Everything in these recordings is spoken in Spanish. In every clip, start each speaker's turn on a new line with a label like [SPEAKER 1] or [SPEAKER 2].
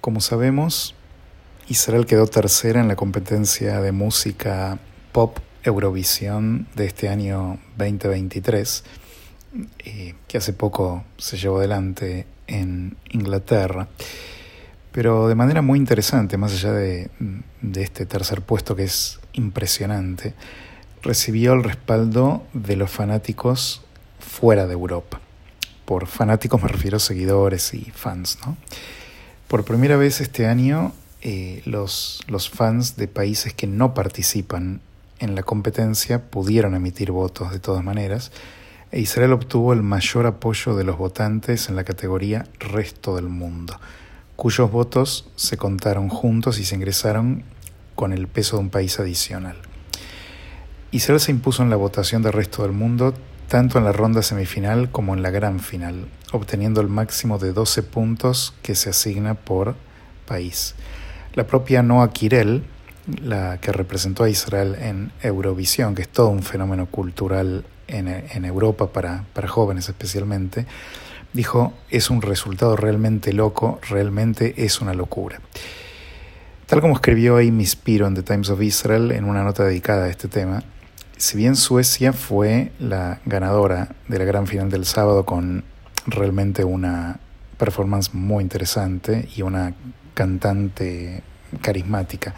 [SPEAKER 1] Como sabemos, Israel quedó tercera en la competencia de música pop Eurovisión de este año 2023, que hace poco se llevó adelante en Inglaterra. Pero de manera muy interesante, más allá de este tercer puesto que es impresionante, recibió el respaldo de los fanáticos fuera de Europa. Por fanáticos me refiero a seguidores y fans, ¿no? Por primera vez este año, los fans de países que no participan en la competencia pudieron emitir votos de todas maneras, e Israel obtuvo el mayor apoyo de los votantes en la categoría Resto del Mundo, cuyos votos se contaron juntos y se ingresaron con el peso de un país adicional. Israel se impuso en la votación de Resto del Mundo tanto en la ronda semifinal como en la gran final, obteniendo el máximo de 12 puntos que se asigna por país. La propia Noa Kirel, la que representó a Israel en Eurovisión, que es todo un fenómeno cultural en Europa para jóvenes especialmente, dijo: es un resultado realmente loco, realmente es una locura. Tal como escribió Amy Spiro en The Times of Israel en una nota dedicada a este tema, si bien Suecia fue la ganadora de la gran final del sábado con realmente una performance muy interesante y una cantante carismática,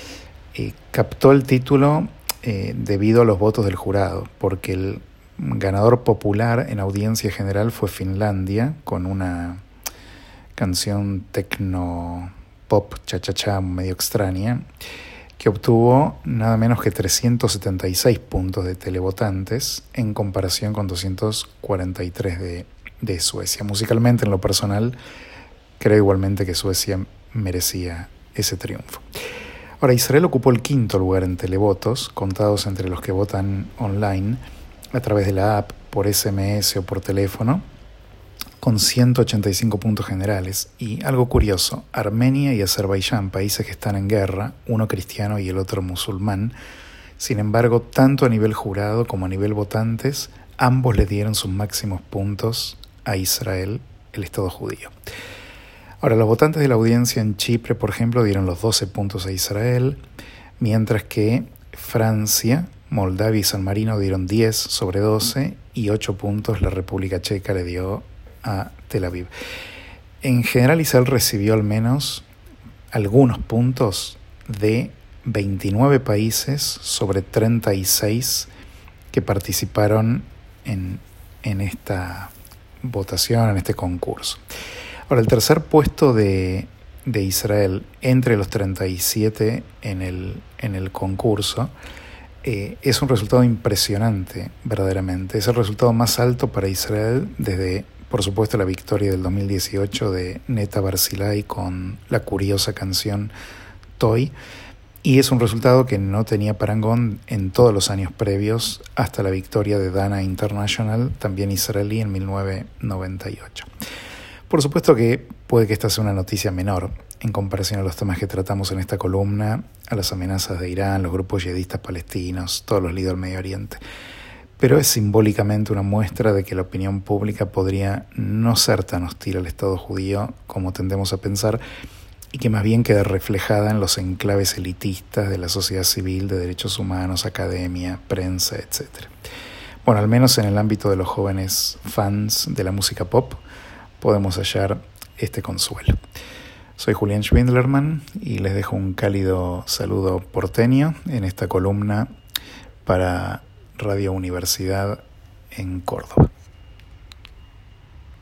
[SPEAKER 1] captó el título debido a los votos del jurado, porque el ganador popular en audiencia general fue Finlandia, con una canción techno pop cha-cha-cha medio extraña, que obtuvo nada menos que 376 puntos de televotantes en comparación con 243 de Suecia. Musicalmente, en lo personal, creo igualmente que Suecia merecía ese triunfo. Ahora, Israel ocupó el quinto lugar en televotos, contados entre los que votan online a través de la app, por SMS o por teléfono, con 185 puntos generales. Y algo curioso, Armenia y Azerbaiyán, países que están en guerra, uno cristiano y el otro musulmán, sin embargo, tanto a nivel jurado como a nivel votantes, ambos le dieron sus máximos puntos a Israel, el Estado judío. Ahora, los votantes de la audiencia en Chipre, por ejemplo, dieron los 12 puntos a Israel, mientras que Francia, Moldavia y San Marino dieron 10 sobre 12 y 8 puntos la República Checa le dio a Tel Aviv. En general, Israel recibió al menos algunos puntos de 29 países sobre 36 que participaron en esta votación, en este concurso. Ahora, el tercer puesto de Israel entre los 37 en el concurso es un resultado impresionante, verdaderamente. Es el resultado más alto para Israel desde, por supuesto, la victoria del 2018 de Neta Barzilai con la curiosa canción Toy, y es un resultado que no tenía parangón en todos los años previos hasta la victoria de Dana International, también israelí, en 1998. Por supuesto que puede que esta sea una noticia menor en comparación a los temas que tratamos en esta columna, a las amenazas de Irán, los grupos yihadistas palestinos, todos los líos del Medio Oriente. Pero es simbólicamente una muestra de que la opinión pública podría no ser tan hostil al Estado judío como tendemos a pensar, y que más bien queda reflejada en los enclaves elitistas de la sociedad civil, de derechos humanos, academia, prensa, etc. Bueno, al menos en el ámbito de los jóvenes fans de la música pop, podemos hallar este consuelo. Soy Julián Schwindlerman y les dejo un cálido saludo porteño en esta columna para Radio Universidad en Córdoba.